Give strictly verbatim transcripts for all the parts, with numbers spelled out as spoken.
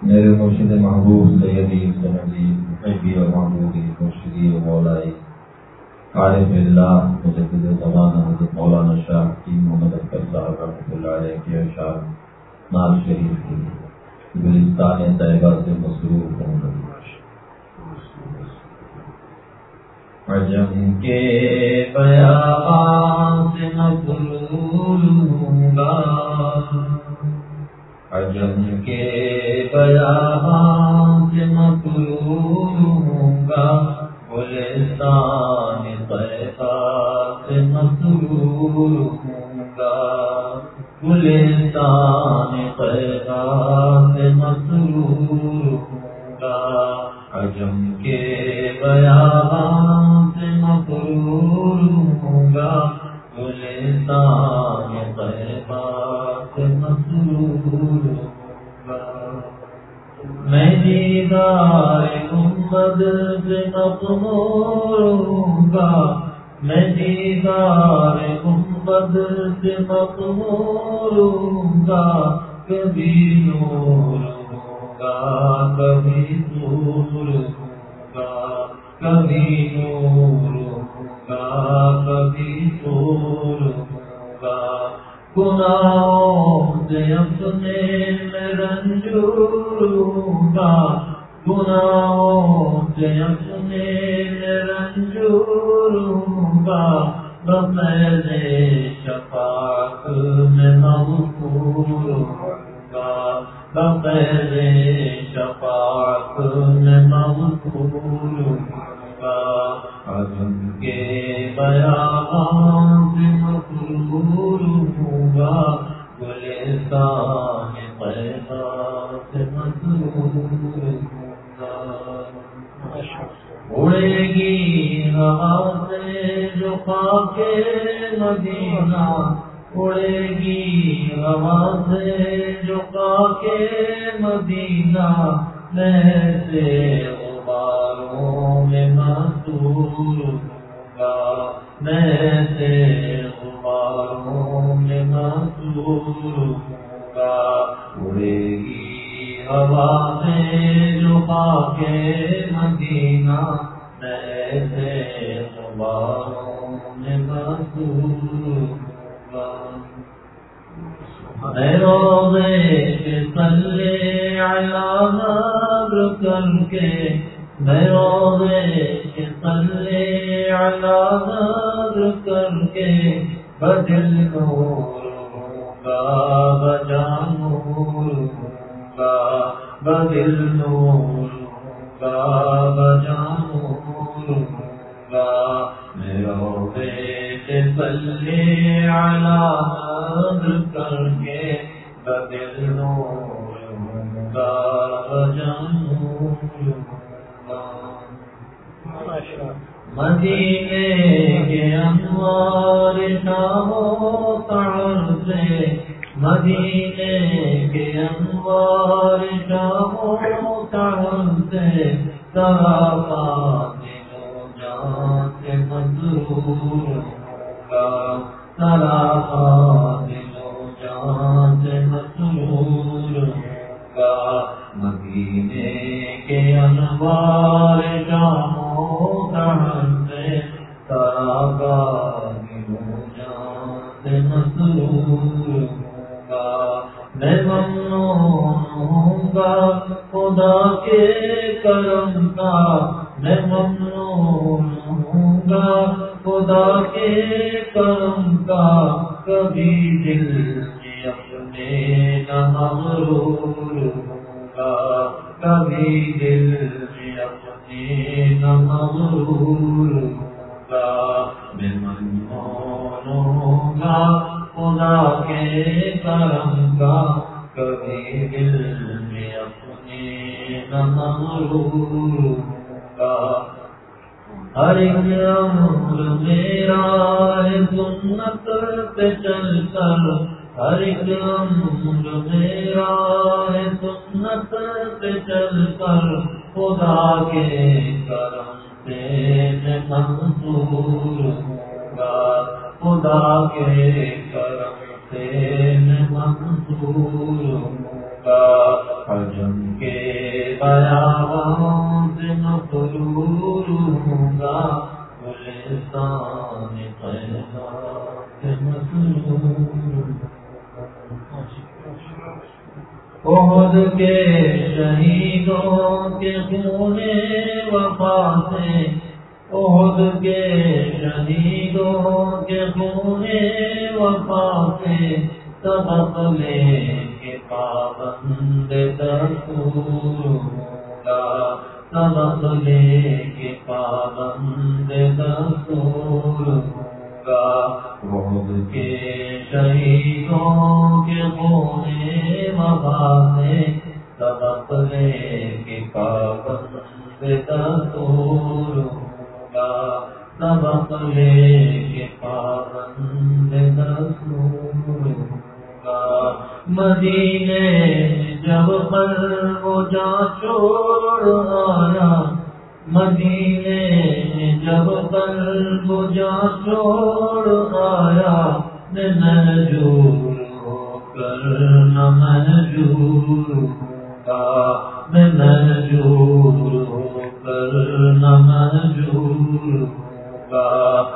میرے مرشد محبوب سیدی سندی محبی و محبوبی مرشدی و مولائی عارف اللہ مجدد زمانہ حضرت مولانا شاہ کی محمد اکبر صاحب رحمۃ اللہ علیہ کے اشعار ناز شریف کی گلستان طیبہ سے مسرور ہوں گا۔ عجم کے بیان سے مسرور ہوں گا، عجم کے بیان سے مسرور ہوں گا، گلستان طیبہ سے مسرور ہوں گا، گلستان طیبہ سے مسرور ہوں گا، عجم کے بیان سے مسرور ہوں گا، گلستان طیبہ سے مسرور ہوں گا۔ میں دیدار گنبد سے مغرور ہوں گا، میں دیدار گنبد سے مغرور ہوں گا، کبھی نور ہوگا کبھی نور ہوگا، کبھی نور ہوگا کبھی نور ہوگا، گناہوں سے اپنے میں رنجور ہوں گا، گناہوں سے اپنے میں رنجور ہوں گا، بفیض شفاعت میں مغفور ہوں گا، بفیض شفاعت میں مغفور ہوں گا، عجم کے بیان سے مسرور ہوں گا، گلستان طیبہ سے مسرور ہوں گا۔ اڑے گی ہوا سے جو خاک مدینہ، اڑے گی ہوا سے جو خاک مدینہ، میں سے غباروں میں مسرور ہوں گا، میں سے غباروں میں مسرور ہوں گا، اڑے گی ہوا سے جو خاک مدینہ، میں سے غباروں میں مسرور ہوں گا۔ میں روضے کے صلی علی نظر کر کے، میں روضے کے صلی علی نظر کر کے، بدل نور ہوں گا بجا نور ہوں گا، بدل نور ہوں گا بجا نور ہوں گا، میں روضے کے صلی علی نظر کر کے، بدل نور ہوں گا بجا نور ہوں گا۔ مدینے کے انوار شام و سحر سے، مدینے کے انوار شام و سحر سے، سراپا دل و جان سے مسرور ہوں گا، سراپا دل و جان سے مسرور ہوں گا، مدینے کے انوار شام و سحر سے، سراپا دل و جان سے مسرور ہوں گا، میں ممنون ہوں گا خدا کے کرم کا، میں ممنون ہوں گا خدا کے کرم کا، کبھی دل میں اپنے نہ مغرور ہوں گا، کبھی دل میں اپنے نہ مغرور ہوں گا، میں ممنون ہوں گا خدا کے کرم کا، کبھی دل میں اپنے نہ مغرور ہوں گا، ہر ایک امر میرا ہے سنت پہ چل کر، ہر ایک امر میرا ہے سنت پہ چل کر، خدا کے کرم سے میں منصور ہوں گا، خدا کے کرم سے میں منصور ہوں گا، عجم کے بیاباں سے مسرور ہوں گا، گلستان خیبر سے مسرور۔ احد کے شہیدوں کے خون وفا سے، احد کے شہیدوں کے خون وفا سے سبق لے کے پابند دستور ہوگا، سبق لے کے پابند دستور ہوگا۔ احد کے شہیدوں کے خون وفا سے سبق لے کے پابند دستور ہوگا، سبق لے کے پابند دستور ہوگا۔ مدینے جب قلب و جاں چھوڑ آیا، مدینے جب قلب و جاں چھوڑ آیا، میں مہجور ہو کر نہ مہجور ہوگا، میں مہجور ہو کر نہ مہجور ہوگا۔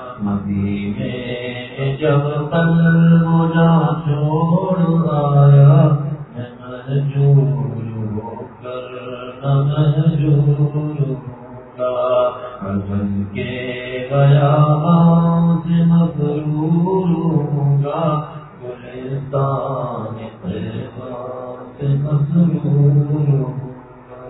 مدینے جب قلب و جاں چھوڑ آیا، میں مہجور ہو کر نہ مہجور ہوگا۔ حزن کے بیاباں سے مسرور ہوگا، گلستان خیبر سے مسرور ہوگا۔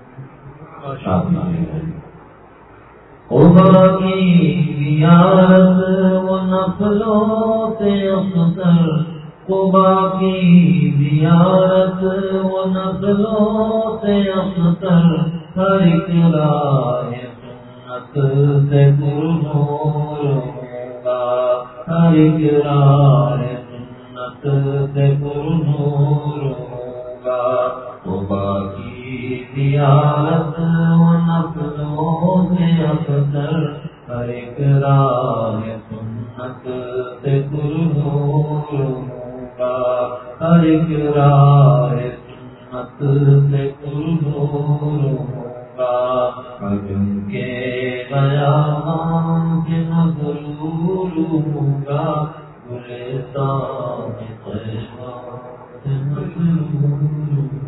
خدا کی زیارت و نفلوں سے افضل، خدا کی زیارت و نفلوں سے افضل، ہر ایک راہ سنت سے پرنور ہوگا، ہر ایک راہ سنت سے پرنور ہوگا۔ خدا کی زیارت و نفلوں سے افضل، ہر ایک راہ سنت سے پرنور ہوگا، ہر ایک راہ سنت سے پرنور ہوگا۔ حجم کے بیاباں سے مسرور ہوگا، گلستان خیبر سے مسرور ہوگا۔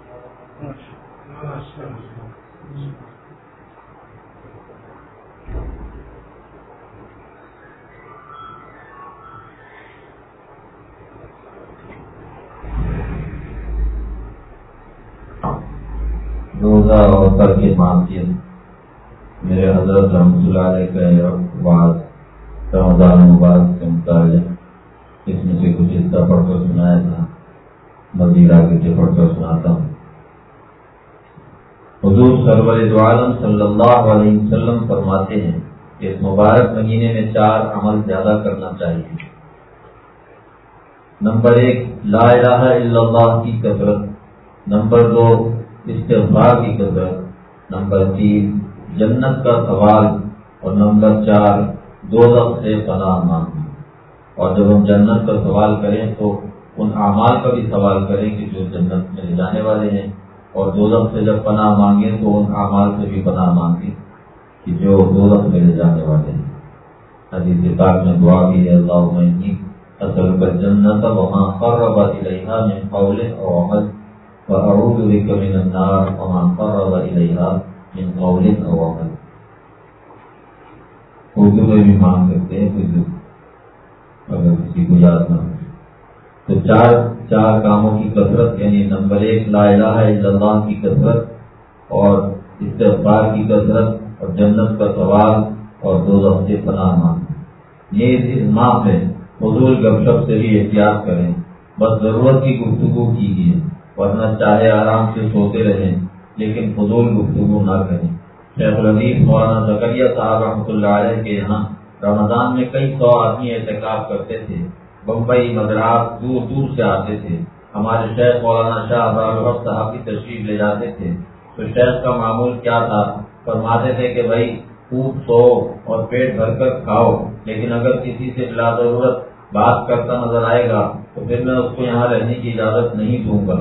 روزہ اور ترک معصیت۔ میرے حضرت رحمۃ اللہ علیہ کا بات رمضان مبارک سے متعلق، اس میں سے کچھ حصہ پڑھ کر سنایا تھا، مزید آگے سے پڑھ کر سناتا ہوں۔ حضور سرور دو عالم صلی اللہ علیہ وسلم فرماتے ہیں کہ اس مبارک مہینے میں چار عمل زیادہ کرنا چاہیے۔ نمبر ایک، لا الہ الا اللہ کی کثرت۔ نمبر دو، استغفار کی کثرت۔ نمبر تین، جنت کا سوال۔ اور نمبر چار، دوزخ سے پناہ مانگنا۔ اور جب ہم جنت کا سوال کریں تو ان اعمال کا بھی سوال کریں کہ جو جنت میں لے جانے والے ہیں، اور دوزخ سے جب پناہ مانگیں تو ان اعمال سے بھی پناہ مانگیں کہ جو دوزخ میں لے جانے والے ہیں۔ حدیث پاک میں دعا بھی ہے، اللہم انی اسألک الجنۃ وما قرب الیہا من قول او عمل وَأَعُوذُ بِكَ مِنَ النَّارِ وَمَا قَرَّبَ إِلَيْهَا مِنْ قَوْلٍ أَوْ عَمَلٍ۔ اردو میں بھی مانگ سکتے ہیں کچھ اگر کسی کو یاد نہ ہو تو۔ چار چار کاموں کی کثرت، یعنی نمبر ایک لا الہ الا اللہ کی کثرت، اور استغفار کی کثرت، اور جنت کا سوال، اور دوزخ سے پناہ مانگنا۔ یہ اس ماہ میں فضول گپ شپ سے بھی احتیاط کریں، بس ضرورت کی گفتگو کیجیے، ورنہ چاہے آرام سے سوتے رہیں لیکن فضول گفتگو نہ کریں۔ شیخ الحدیث مولانا زکریا صاحب رحمۃ اللہ علیہ کے یہاں رمضان میں کئی سو آدمی اعتکاف کرتے تھے، بمبئی مدراس دور دور سے آتے تھے۔ ہمارے شیخ مولانا شاہ ابوالحق صاحب کی تشریف لے جاتے تھے تو شیخ کا معمول کیا تھا، فرماتے تھے کہ بھائی خوب سو اور پیٹ بھر کر کھاؤ، لیکن اگر کسی سے بلا ضرورت بات کرتا نظر آئے گا تو پھر میں اس کو یہاں رہنے کی اجازت نہیں دوں گا۔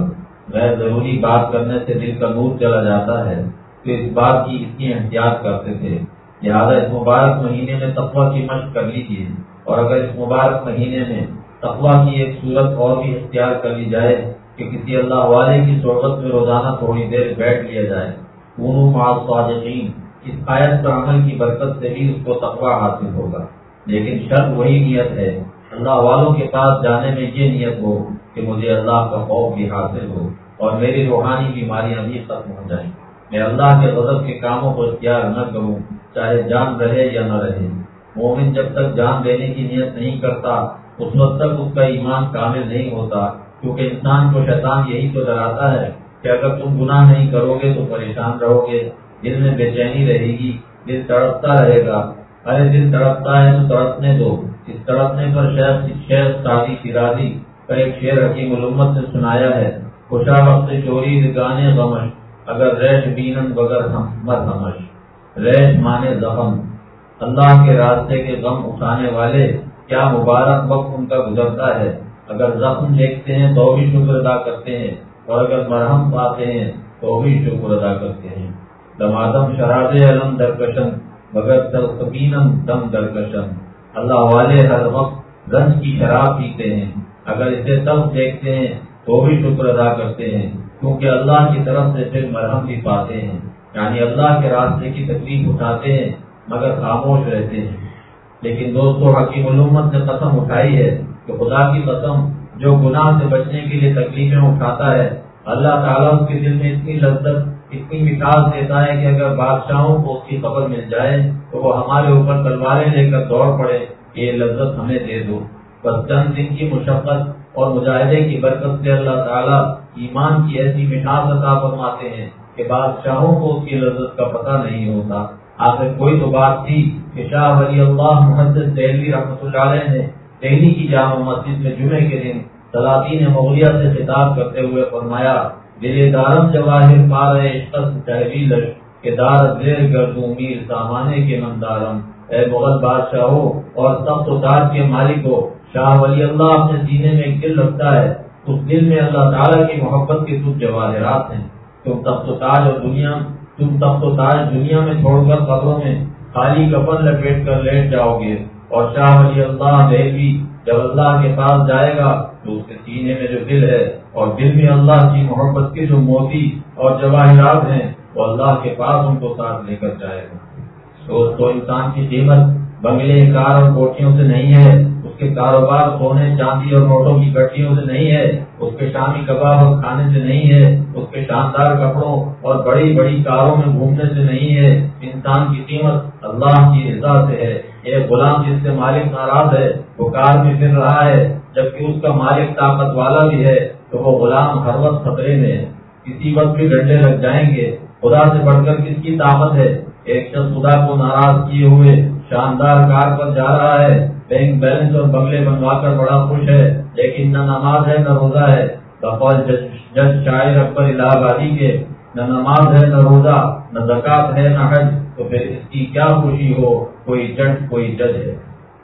غیر ضروری بات کرنے سے دل کا نور چلا جاتا ہے، تو اس بات کی اتنی احتیاط کرتے تھے۔ لہٰذا اس مبارک مہینے میں تقویٰ کی مشق کر لیجیے، اور اگر اس مبارک مہینے میں تقویٰ کی ایک صورت اور بھی اختیار کر لی جائے کہ کسی اللہ والے کی صحبت میں روزانہ تھوڑی دیر بیٹھ لیا جائے، کونوا مع الصادقین، اس آیت پر عمل کی برکت سے بھی اس کو تقویٰ حاصل ہوگا۔ لیکن شرط وہی نیت ہے، اللہ والوں کے پاس جانے میں یہ نیت ہو کہ مجھے اللہ کا خوف بھی حاصل ہو اور میری روحانی بیماریاں بھی ختم ہو جائیں، میں اللہ کے غضب کے کاموں کو اختیار نہ کروں، چاہے جان رہے یا نہ رہے۔ مومن جب تک جان دینے کی نیت نہیں کرتا اس وقت تک اس کا ایمان کامل نہیں ہوتا، کیونکہ انسان کو شیطان یہی تو ڈراتا ہے کہ اگر تم گناہ نہیں کرو گے تو پریشان رہو گے، دل میں بے چینی رہے گی، دل تڑپتا رہے گا۔ ارے دل تڑپتا ہے تو تڑپنے دو۔ اس تڑپنے پر شیخ شیخ سعدی شیرازی کا ایک شعر حکیم الامت نے سنایا ہے، خوشا وقت چوری گانے غمش، اگر ریش بینن بگر ہم مر ہمش۔ ریش مانے زخم، اللہ کے راستے کے غم اٹھانے والے کیا مبارک وقت ان کا گزرتا ہے، اگر زخم دیکھتے ہیں تو بھی شکر ادا کرتے ہیں، اور اگر مرہم پاتے ہیں تو بھی شکر ادا کرتے ہیں۔ دمادم شراب علم درکشن مگر تلقینم دم درکشن، اللہ والے ہر وقت رنج کی شراب پیتے ہیں، اگر اسے تلخ دیکھتے ہیں تو بھی شکر ادا کرتے ہیں، کیونکہ اللہ کی طرف سے پھر مرہم بھی پاتے ہیں، یعنی اللہ کے راستے کی تکلیف اٹھاتے ہیں مگر خاموش رہتے ہیں۔ لیکن دوستو حکیم الامت نے قسم اٹھائی ہے کہ خدا کی قسم، جو گناہ سے بچنے کے لیے تکلیفیں اٹھاتا ہے اللہ تعالیٰ اس کے دل میں اتنی لذت اتنی مٹھاس دیتا ہے کہ اگر بادشاہوں کو اس کی خبر مل جائے تو وہ ہمارے اوپر تلواریں لے کر دوڑ پڑے، یہ لذت ہمیں دے دو۔ بس چند دن کی مشقت اور مجاہدے کی برکت سے اللہ تعالیٰ ایمان کی ایسی مٹھاس عطا فرماتے ہیں کہ بادشاہوں کو اس کی لذت کا پتہ نہیں ہوتا۔ آخر کوئی تو بات تھی کہ شاہ ولی اللہ محدث دہلوی رحمۃ اللہ علیہ نے دہلی کی جامع مسجد میں جمعے کے دن سلاطین مغلیہ سے خطاب کرتے ہوئے فرمایا، دل دارم جواہر پار عشقت تحویلش کہ دار زیر گردوں میر سامانے کے مندارم۔ اے مغل بادشاہوں اور تخت و تاج کے مالکوں، شاہ ولی اللہ اپنے سینے میں ایک دل رکھتا ہے، اس دل میں اللہ تعالیٰ کی محبت کے کچھ جواہرات ہیں۔ تم تخت و تاج اور دنیا تم تخت و تاج دنیا میں چھوڑ کر قبروں میں خالی کفن لپیٹ کر لیٹ جاؤ گے، اور شاہ ولی اللہ دہلوی جب اللہ کے پاس جائے گا تو اس کے سینے میں جو دل ہے اور دل میں اللہ کی محبت کے جو موتی اور جواہرات ہیں وہ اللہ کے پاس ان کو ساتھ لے کر جائے گا۔ دوستو انسان کی قیمت بنگلے کار اور کوٹھیوں سے نہیں ہے، اس کے کاروبار سونے چاندی اور نوٹوں کی گٹیوں سے نہیں ہے، اس کے شامی کباب اور کھانے سے نہیں ہے، اس کے شاندار کپڑوں اور بڑی بڑی کاروں میں گھومنے سے نہیں ہے۔ انسان کی قیمت اللہ کی رضا سے ہے۔ ایک غلام جس سے مالک ناراض ہے وہ کار میں پھر رہا ہے جبکہ اس کا مالک طاقت والا بھی ہے، تو وہ غلام ہر وقت خطرے میں ہے، کسی وقت بھی ڈنڈے لگ جائیں گے۔ خدا سے بڑھ کر کس کی طاقت ہے؟ ایک شخص خدا کو ناراض کیے ہوئے شاندار کار پر جا رہا ہے، بینک بیلنس اور بنگلے بنوا کر بڑا خوش ہے، لیکن نہ نماز ہے نہ روزہ ہے۔ بقول جج شاعر اکبر الہ آبادی کے، نہ نماز ہے نہ روزہ نہ زکوٰۃ ہے نہ حج، تو پھر اس کی کیا خوشی ہو، کوئی جج کوئی جج ہے۔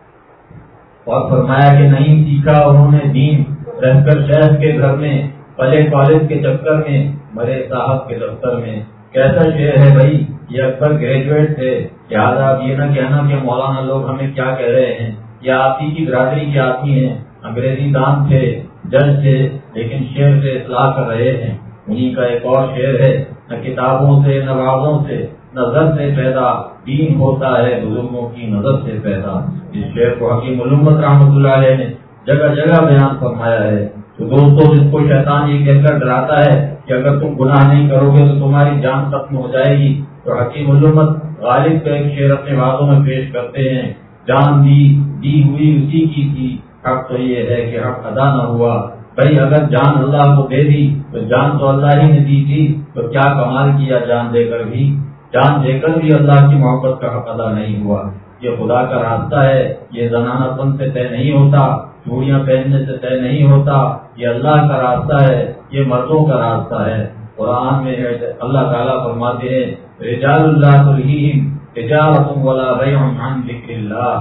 اور فرمایا کہ نہیں سیکھا انہوں نے دین، رہ کر شیخ کے گھر میں، پلے کالج کے چکر میں، مرے صاحب کے دفتر میں۔ کیسا شعر ہے بھائی، یہ اکبر گریجویٹ تھے، لہٰذا آپ یہ نہ کہنا کہ مولانا لوگ ہمیں کیا کہہ رہے ہیں، یا آپ ہی کی برادری کے آدمی ہیں، انگریزی دان تھے، جج تھے، لیکن شعر سے اصلاح کر رہے ہیں۔ انہی کا ایک اور شعر ہے، نہ کتابوں سے نہ وعظوں سے نظر سے پیدا دین ہوتا ہے بزرگوں کی نظر سے پیدا۔ اس شعر کو حکیم الامت رحمۃ اللہ علیہ نے جگہ جگہ بیان فرمایا ہے۔ تو دوستو جس کو شیطان یہ کہہ کر ڈراتا ہے کہ اگر تم گناہ نہیں کرو گے تو تمہاری جان ختم ہو جائے گی، تو حکیم الامت غالب کا ایک شعر اپنے باتوں میں پیش کرتے ہیں، جان دی دی ہوئی اسی کی تھی، حق تو یہ ہے کہ حق ادا نہ ہوا۔ بھائی اگر جان اللہ کو دے دی تو جان تو اللہ ہی نے دی تھی، تو کیا کمال کیا جان دے کر بھی، جان دے کر بھی اللہ کی محبت کا حق ادا نہیں ہوا۔ یہ خدا کا راستہ ہے، یہ زنانہ پن سے طے نہیں ہوتا، چوڑیاں پہننے سے طے نہیں ہوتا، یہ اللہ کا راستہ ہے، یہ مردوں کا راستہ ہے۔ قرآن میں اللہ تعالیٰ فرماتے ہیں، رجال اللہ تلہیہم تجارۃ ولا بیع عن ذکر اللہ۔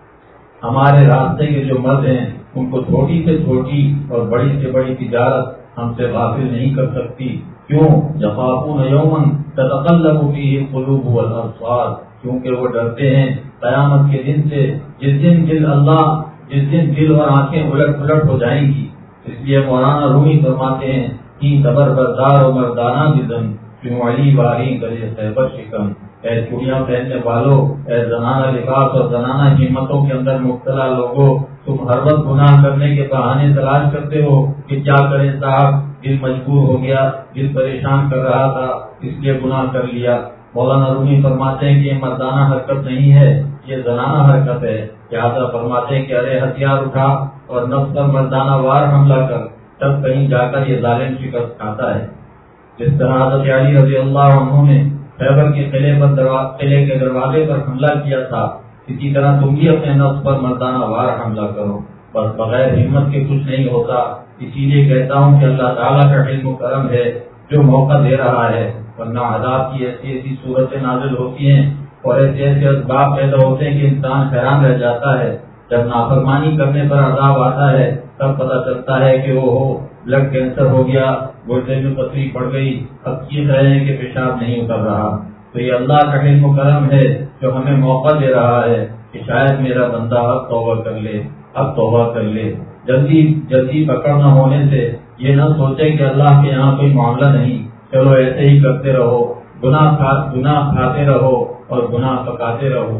ہمارے راستے کے جو مرد ہیں ان کو چھوٹی سے چھوٹی اور بڑی سے بڑی تجارت ہم سے غافل نہیں کر سکتی. کیوں؟ یخافون یوما تتقلب فیہ القلوب والابصار، کیونکہ وہ ڈرتے ہیں قیامت کے دن سے، جس دن دل اللہ جس دن دل اور آنکھیں الٹ پلٹ ہو جائیں گی. اس لیے مولانا رومی فرماتے ہیں کہ صبر بردار و مردانہ بدن کیوں علی باری کرے خیبر شکن. اے چوڑیاں پہننے والوں، اے زنانہ لباس اور زنانہ ہمتوں کے اندر مبتلا لوگوں، تم ہر وقت گناہ کرنے کے بہانے تلاش کرتے ہو کہ کیا کریں صاحب، دل مجبور ہو گیا، دل پریشان کر رہا تھا اس لیے گناہ کر لیا. مولانا رومی فرماتے ہیں کہ یہ مردانہ حرکت نہیں ہے، یہ زنانہ حرکت ہے. لہٰذا فرماتے ہیں کہ ارے ہتھیار اٹھا اور نفس پر مردانہ وار حملہ کر، تب کہیں جا کر یہ ظالم شکست کھاتا ہے. جس طرح حضرت علی رضی اللہ عنہ نے خیبر کے قلعے پر قلعے کے دروازے پر حملہ کیا تھا، اسی طرح تم بھی اپنے نفس پر مردانہ وار حملہ کرو. بس بغیر ہمت کے کچھ نہیں ہوتا. اسی لیے کہتا ہوں کہ اللہ تعالیٰ کا علم و کرم ہے جو موقع دے رہا ہے، ورنہ عذاب کی ایسی ایسی صورتیں نازل ہوتی ہیں اور ایسے ایسے اسباب پیدا ہوتے ہیں کہ انسان حیران رہ جاتا ہے. جب نافرمانی کرنے پر عذاب آتا ہے تب پتہ چلتا ہے کہ وہ ہو بلڈ کینسر ہو گیا، گردے میں پتھری پڑ گئی، اب چیخ رہے ہیں کہ پیشاب نہیں اتر رہا. تو یہ اللہ کا علم و کرم ہے جو ہمیں موقع دے رہا ہے کہ شاید میرا بندہ اب توبہ کر لے، اب توبہ کر لے. جلدی جلدی پکڑ نہ ہونے سے یہ نہ سوچے کہ اللہ کے یہاں کوئی معاملہ نہیں، چلو ایسے ہی کرتے رہو، گناہ کھا گناہ کھاتے رہو اور گناہ پکاتے رہو.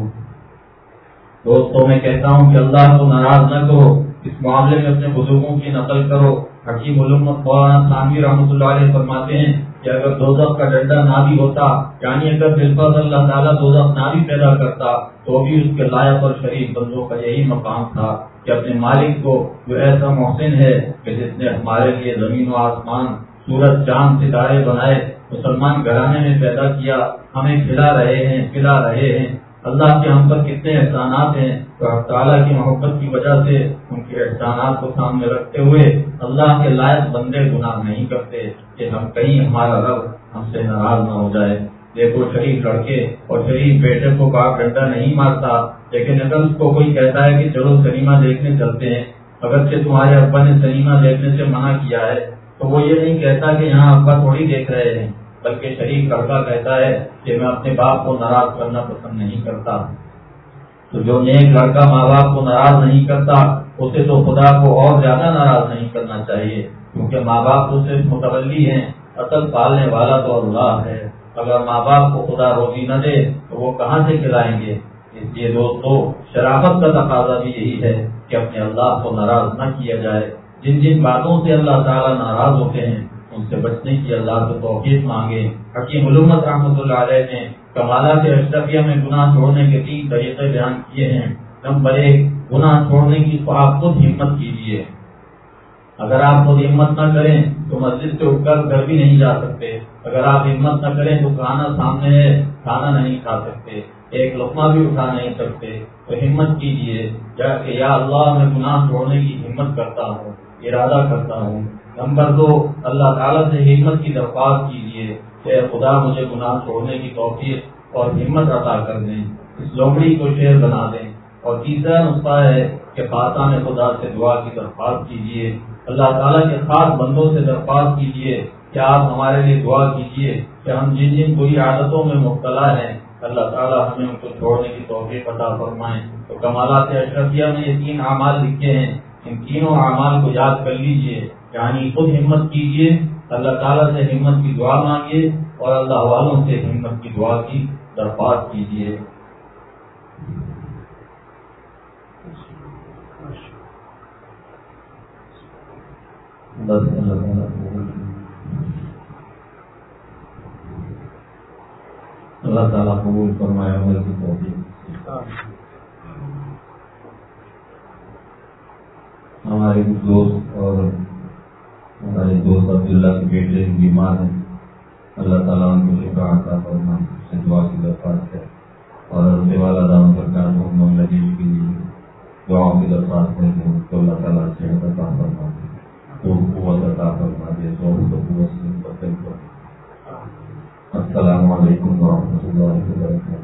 دوستوں میں کہتا ہوں کہ اللہ کو ناراض نہ کرو، اس معاملے میں اپنے بزرگوں کی نقل کرو. حکیم علوم مولانا ثانوی رحمۃ اللہ علیہ فرماتے ہیں کہ اگر دوزخ کا ڈنڈا نہ بھی ہوتا، یعنی اگر بالفضل اللہ تعالیٰ دوزخ نہ بھی پیدا کرتا تو بھی اس کے لائق اور شریف بندوں کا یہی مقام تھا کہ اپنے مالک کو جو ایسا محسن ہے کہ جس نے ہمارے لیے زمین و آسمان، سورج چاند ستارے بنائے، مسلمان گھرانے میں پیدا کیا، ہمیں کھلا رہے ہیں پلا رہے ہیں. اللہ کے ہم پر کتنے احسانات ہیں. تو اللہ تعالیٰ کی محبت کی وجہ سے ان کے احسانات کو سامنے رکھتے ہوئے اللہ کے لائق بندے گناہ نہیں کرتے کہ ہم کہیں ہمارا رب ہم سے ناراض نہ ہو جائے. دیکھو شریف لڑکے اور شریف بیٹے کو باپ ڈنڈا نہیں مارتا، لیکن اگر اس کو کوئی کہتا ہے کہ چلو سنیما دیکھنے چلتے ہیں، اگرچہ تمہارے ابا نے سنیما دیکھنے سے منع کیا ہے، تو وہ یہ نہیں کہتا کہ یہاں ابا تھوڑی دیکھ رہے ہیں، بلکہ شریف لڑکا کہتا ہے کہ میں اپنے باپ کو ناراض کرنا پسند نہیں کرتا. تو جو نیک لڑکا ماں باپ کو ناراض نہیں کرتا اسے تو خدا کو اور زیادہ ناراض نہیں کرنا چاہیے، کیونکہ ماں باپ تو صرف متولی ہیں، اصل پالنے والا تو اللہ ہے. اگر ماں باپ کو خدا روزی نہ دے تو وہ کہاں سے کھلائیں گے؟ اس لیے دوستو شرافت کا تقاضا بھی یہی ہے کہ اپنے اللہ کو ناراض نہ کیا جائے. جن جن باتوں سے اللہ تعالیٰ ناراض ہوتے ہیں ان سے بچنے کی اللہ سے توفیق مانگے. حکیم علومت رحمۃ اللہ علیہ نے کمالات اشرفیہ میں گناہ چھوڑنے کے تین طریقے بیان کیے ہیں. نمبر ایک، گناہ چھوڑنے کی تو آپ خود ہمت کیجیے. اگر آپ خود ہمت نہ کریں تو مسجد سے اٹھ کر گھر بھی نہیں جا سکتے. اگر آپ ہمت نہ کریں تو کھانا سامنے ہے، کھانا نہیں کھا سکتے، ایک لقمہ بھی اٹھا نہیں سکتے. تو ہمت کیجیے یا کہ یا اللہ میں گناہ چھوڑنے کی ہمت کرتا ہوں، ارادہ کرتا ہوں. نمبر دو، اللہ تعالیٰ سے ہمت کی درخواست کیجیے کہ خدا مجھے گناہ چھوڑنے کی توفیق اور ہمت عطا کر دیں، اس لومڑی کو شیر بنا دیں. اور تیسرا نسخہ ہے کہ خاصان خدا سے دعا کی درخواست کیجیے. اللہ تعالیٰ کے خاص بندوں سے درخواست کیجیے کہ آپ ہمارے لیے دعا کیجیے کہ ہم جن جن بری عادتوں میں مبتلا ہیں اللہ تعالیٰ ہمیں ان کو چھوڑنے کی توفیق عطا فرمائیں. تو کمالات اشرفیہ میں یہ تین اعمال لکھے ہیں، ان تینوں اعمال کو یاد کر لیجیے. یعنی خود ہمت کیجیے، اللہ تعالیٰ سے ہمت کی دعا مانگیے اور اللہ والوں سے ہمت کی دعا کی درخواست کیجیے. بس اللہ تعالیٰ قبول فرمائے عمل کی توفیق. ہمارے دوست اور ہمارے دوست عبداللہ کے بیٹے بیمار ہیں، اللہ تعالیٰ ان کو شفا عطا فرمائے، سے دعا کی درخواست ہے. اور حضرت والا دام سرکار محمد لذیذ کے لیے دعاؤں کی درخواست ہے کہ ان کو اللہ تعالیٰ سے عطا فرمائے، تو قوت عطا فرما دے، تو قوت سے بدل کر. السلام علیکم ورحمۃ اللہ وبرکاتہ.